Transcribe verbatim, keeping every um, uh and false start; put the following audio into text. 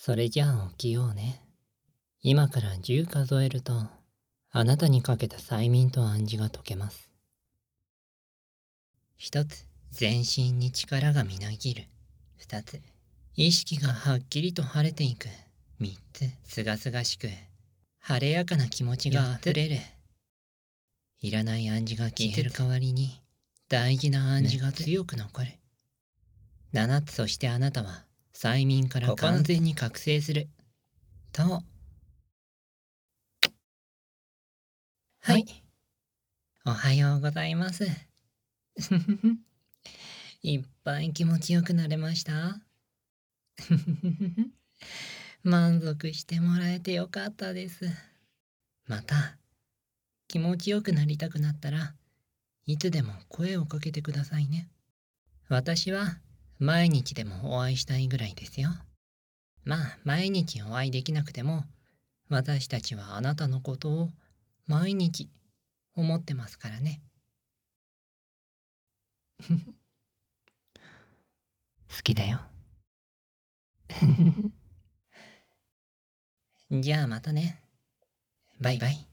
それじゃあ起きようね。今からじゅう数えると、あなたにかけた催眠と暗示が解けます。一つ、全身に力がみなぎる。二つ、意識がはっきりと晴れていく。三つ、すがすがしく、晴れやかな気持ちがあふれる。いらない暗示が消える代わりに、大事な暗示が強く残る。七つ、そしてあなたは、催眠から完全に覚醒する。と、はい。おはようございます。いっぱい気持ちよくなれました満足してもらえてよかったです。また、気持ちよくなりたくなったらいつでも声をかけてくださいね。私は毎日でもお会いしたいぐらいですよ。まあ毎日お会いできなくても私たちはあなたのことを毎日思ってますからね。好きだよ。じゃあまたね。バイバイ。